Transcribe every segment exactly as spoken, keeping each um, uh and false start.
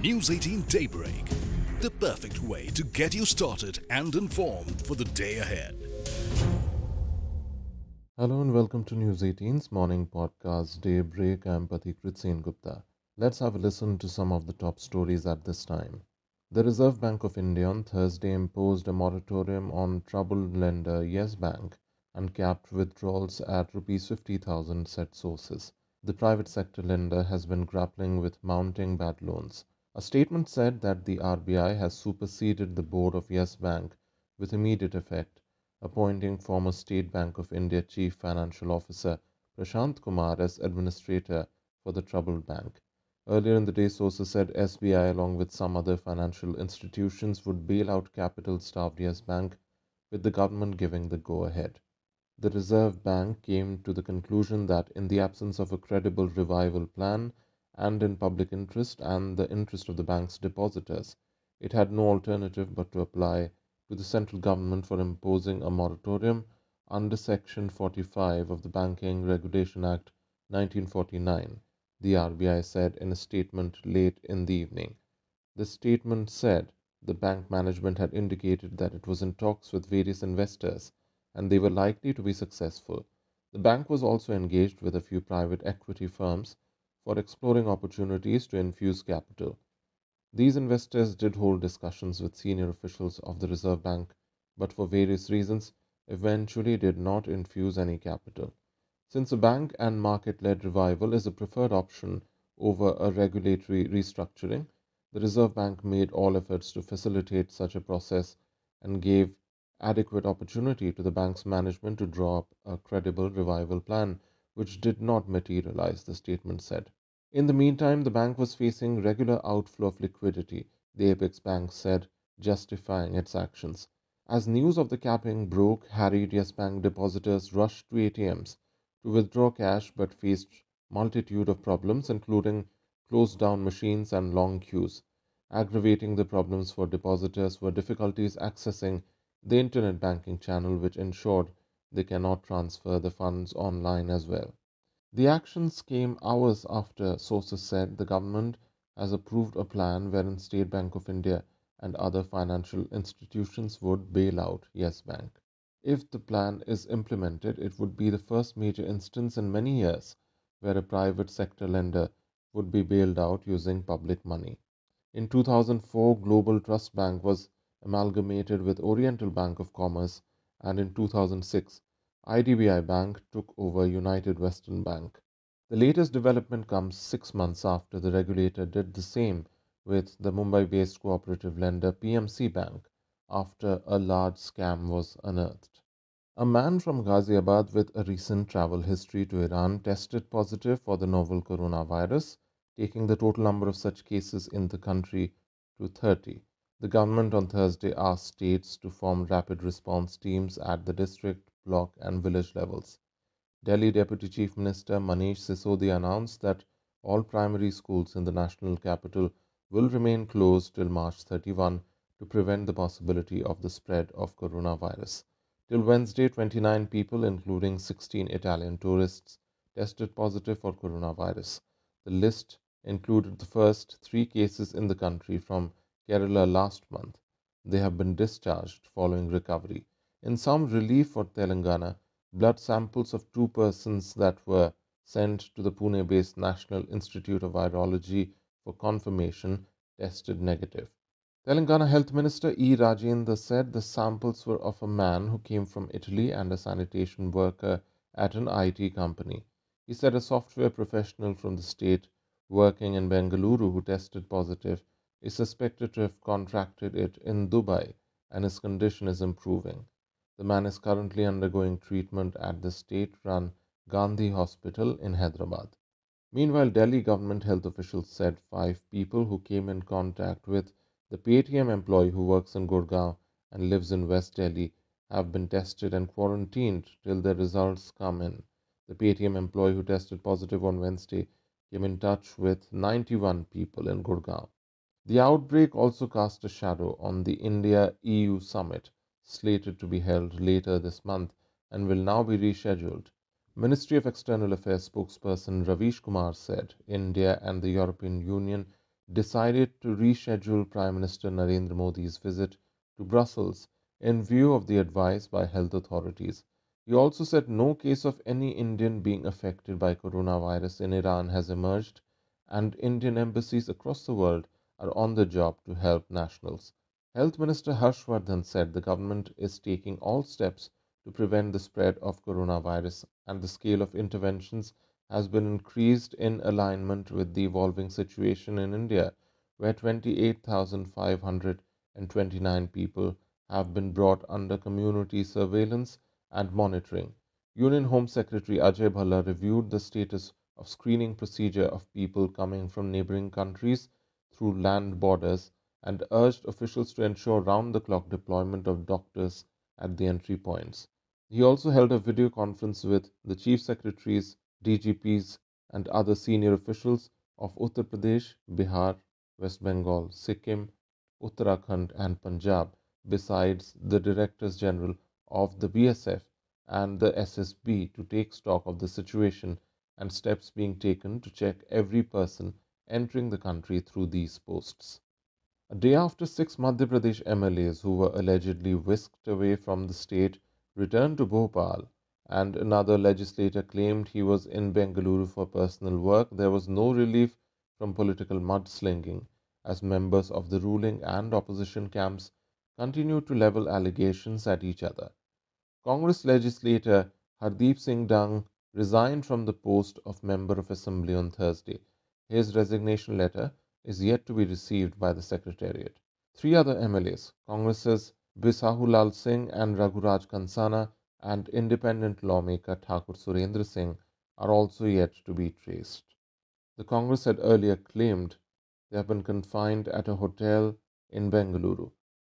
News eighteen Daybreak, the perfect way to get you started and informed for the day ahead. Hello and welcome to News eighteen's morning podcast Daybreak. I'm Pathikrit Sen Gupta. Let's have a listen to some of the top stories at this time. The Reserve Bank of India on Thursday imposed a moratorium on troubled lender Yes Bank and capped withdrawals at rupees fifty thousand, said sources. The private sector lender has been grappling with mounting bad loans. A statement said that the R B I has superseded the board of Yes Bank with immediate effect, appointing former State Bank of India Chief Financial Officer Prashant Kumar as administrator for the troubled bank. Earlier in the day, sources said S B I, along with some other financial institutions, would bail out capital-starved Yes Bank, with the government giving the go-ahead. The Reserve Bank came to the conclusion that in the absence of a credible revival plan and in public interest and the interest of the bank's depositors, it had no alternative but to apply to the central government for imposing a moratorium under Section forty-five of the Banking Regulation Act nineteen forty-nine, the R B I said in a statement late in the evening. The statement said the bank management had indicated that it was in talks with various investors and they were likely to be successful. The bank was also engaged with a few private equity firms for exploring opportunities to infuse capital. These investors did hold discussions with senior officials of the Reserve Bank, but for various reasons eventually did not infuse any capital. Since a bank and market-led revival is a preferred option over a regulatory restructuring, the Reserve Bank made all efforts to facilitate such a process and gave adequate opportunity to the bank's management to draw up a credible revival plan, which did not materialize, the statement said. In the meantime, the bank was facing regular outflow of liquidity, the Apex Bank said, justifying its actions. As news of the capping broke, harried Yes Bank depositors rushed to A T Ms to withdraw cash but faced multitude of problems, including closed down machines and long queues. Aggravating the problems for depositors were difficulties accessing the internet banking channel, which ensured they cannot transfer the funds online as well. The actions came hours after, sources said, the government has approved a plan wherein State Bank of India and other financial institutions would bail out Yes Bank. If the plan is implemented, it would be the first major instance in many years where a private sector lender would be bailed out using public money. In two thousand four, Global Trust Bank was amalgamated with Oriental Bank of Commerce, and in two thousand six, I D B I Bank took over United Western Bank. The latest development comes six months after the regulator did the same with the Mumbai-based cooperative lender P M C Bank after a large scam was unearthed. A man from Ghaziabad with a recent travel history to Iran tested positive for the novel coronavirus, taking the total number of such cases in the country to thirty. The government on Thursday asked states to form rapid response teams at the district, block, and village levels. Delhi Deputy Chief Minister Manish Sisodia announced that all primary schools in the national capital will remain closed till March thirty-first to prevent the possibility of the spread of coronavirus. Till Wednesday, twenty-nine people, including sixteen Italian tourists, tested positive for coronavirus. The list included the first three cases in the country from Kerala last month. They have been discharged following recovery. In some relief for Telangana, blood samples of two persons that were sent to the Pune-based National Institute of Virology for confirmation tested negative. Telangana Health Minister E. Rajendra said the samples were of a man who came from Italy and a sanitation worker at an I T company. He said a software professional from the state working in Bengaluru who tested positive is suspected to have contracted it in Dubai and his condition is improving. The man is currently undergoing treatment at the state-run Gandhi Hospital in Hyderabad. Meanwhile, Delhi government health officials said five people who came in contact with the Paytm employee who works in Gurgaon and lives in West Delhi have been tested and quarantined till their results come in. The Paytm employee who tested positive on Wednesday came in touch with ninety-one people in Gurgaon. The outbreak also cast a shadow on the India-E U summit, slated to be held later this month and will now be rescheduled. Ministry of External Affairs spokesperson Ravish Kumar said India and the European Union decided to reschedule Prime Minister Narendra Modi's visit to Brussels in view of the advice by health authorities. He also said no case of any Indian being affected by coronavirus in Iran has emerged, and Indian embassies across the world are on the job to help nationals. Health Minister Harshvardhan said the government is taking all steps to prevent the spread of coronavirus, and the scale of interventions has been increased in alignment with the evolving situation in India, where twenty-eight thousand five hundred twenty-nine people have been brought under community surveillance and monitoring. Union Home Secretary Ajay Bhalla reviewed the status of screening procedure of people coming from neighboring countries through land borders and urged officials to ensure round-the-clock deployment of doctors at the entry points. He also held a video conference with the chief secretaries, D G Ps, and other senior officials of Uttar Pradesh, Bihar, West Bengal, Sikkim, Uttarakhand, and Punjab, besides the directors general of the B S F and the S S B, to take stock of the situation and steps being taken to check every person entering the country through these posts. A day after six Madhya Pradesh M L As who were allegedly whisked away from the state returned to Bhopal, and another legislator claimed he was in Bengaluru for personal work, there was no relief from political mudslinging, as members of the ruling and opposition camps continued to level allegations at each other. Congress legislator Hardeep Singh Dung resigned from the post of Member of Assembly on Thursday. His resignation letter is yet to be received by the Secretariat. Three other M L As, Congress's Bisahulal Singh and Raghuraj Kansana, and independent lawmaker Thakur Surendra Singh, are also yet to be traced. The Congress had earlier claimed they have been confined at a hotel in Bengaluru.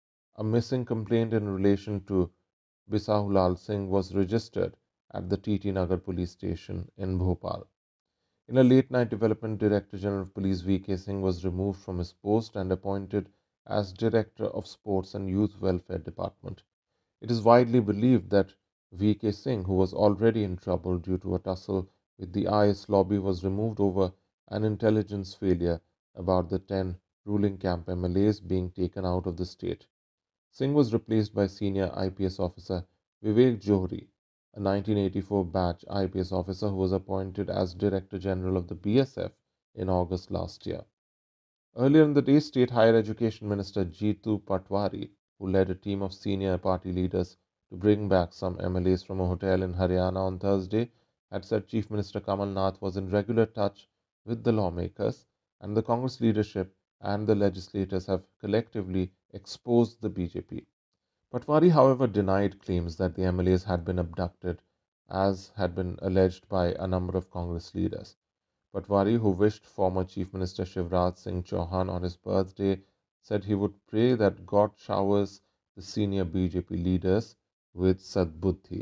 A missing complaint in relation to Bisahulal Singh was registered at the T T Nagar police station in Bhopal. In a late-night development, Director General of Police V K Singh was removed from his post and appointed as Director of Sports and Youth Welfare Department. It is widely believed that V K Singh, who was already in trouble due to a tussle with the I S lobby, was removed over an intelligence failure about the ten ruling camp M L As being taken out of the state. Singh was replaced by senior I P S officer Vivek Johri, a nineteen eighty-four batch I P S officer who was appointed as Director General of the B S F in August last year. Earlier in the day, State Higher Education Minister Jeetu Patwari, who led a team of senior party leaders to bring back some M L As from a hotel in Haryana on Thursday, had said Chief Minister Kamal Nath was in regular touch with the lawmakers, and the Congress leadership and the legislators have collectively exposed the B J P. Patwari, however, denied claims that the M L As had been abducted, as had been alleged by a number of Congress leaders. Patwari, who wished former Chief Minister Shivraj Singh Chauhan on his birthday, said he would pray that God showers the senior B J P leaders with Sadbuddhi.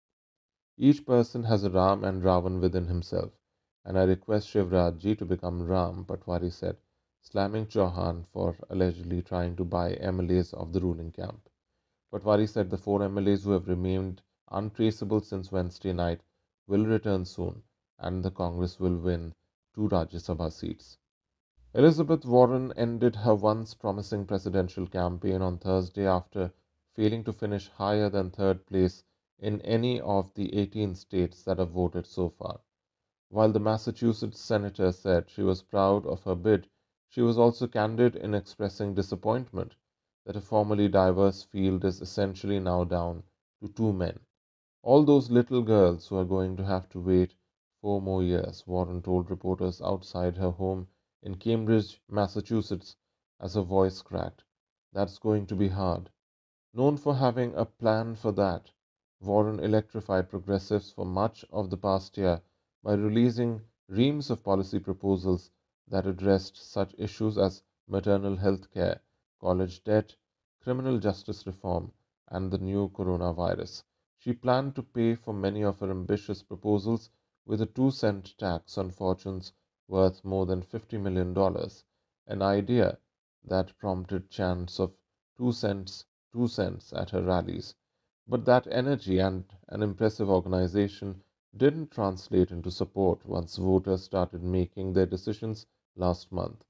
Each person has a Ram and Ravan within himself, and I request Shivraj ji to become Ram, Patwari said, slamming Chauhan for allegedly trying to buy M L As of the ruling camp. Patwari said the four M L As who have remained untraceable since Wednesday night will return soon, and the Congress will win two Rajya Sabha seats. Elizabeth Warren ended her once promising presidential campaign on Thursday after failing to finish higher than third place in any of the eighteen states that have voted so far. While the Massachusetts senator said she was proud of her bid, she was also candid in expressing disappointment that a formerly diverse field is essentially now down to two men. All those little girls who are going to have to wait four more years, Warren told reporters outside her home in Cambridge, Massachusetts, as her voice cracked. That's going to be hard. Known for having a plan for that, Warren electrified progressives for much of the past year by releasing reams of policy proposals that addressed such issues as maternal health care, college debt, criminal justice reform, and the new coronavirus. She planned to pay for many of her ambitious proposals with a two cent tax on fortunes worth more than fifty million dollars, an idea that prompted chants of two cents, two cents at her rallies. But that energy and an impressive organization didn't translate into support once voters started making their decisions last month.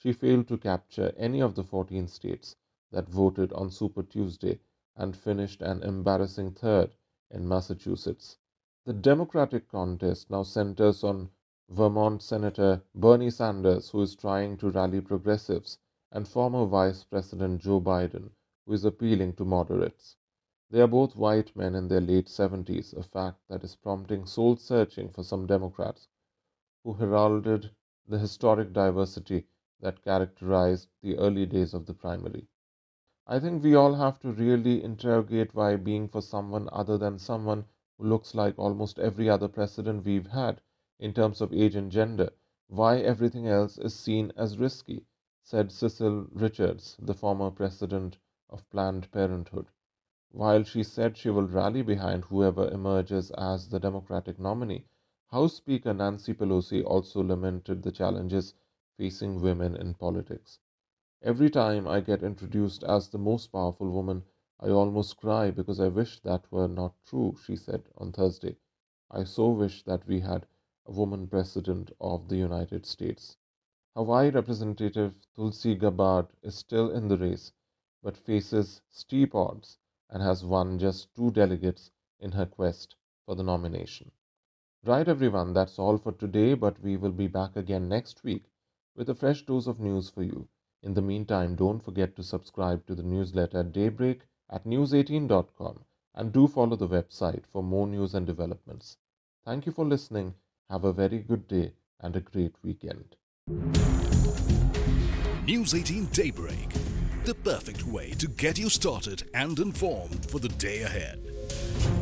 she failed to capture any of the fourteen states that voted on Super Tuesday and finished an embarrassing third in Massachusetts. The Democratic contest now centers on Vermont Senator Bernie Sanders, who is trying to rally progressives, and former Vice President Joe Biden, who is appealing to moderates. They are both white men in their late seventies, a fact that is prompting soul searching for some Democrats who heralded the historic diversity that characterized the early days of the primary. I think we all have to really interrogate why being for someone other than someone who looks like almost every other president we've had in terms of age and gender, why everything else is seen as risky, said Cecil Richards, the former president of Planned Parenthood. While she said she will rally behind whoever emerges as the Democratic nominee, House Speaker Nancy Pelosi also lamented the challenges facing women in politics. Every time I get introduced as the most powerful woman, I almost cry because I wish that were not true, she said on Thursday. I so wish that we had a woman president of the United States. Hawaii Representative Tulsi Gabbard is still in the race, but faces steep odds and has won just two delegates in her quest for the nomination. Right, everyone, that's all for today, but we will be back again next week with a fresh dose of news for you. In the meantime, don't forget to subscribe to the newsletter Daybreak at news eighteen dot com and do follow the website for more news and developments. Thank you for listening. Have a very good day and a great weekend. News eighteen Daybreak, the perfect way to get you started and informed for the day ahead.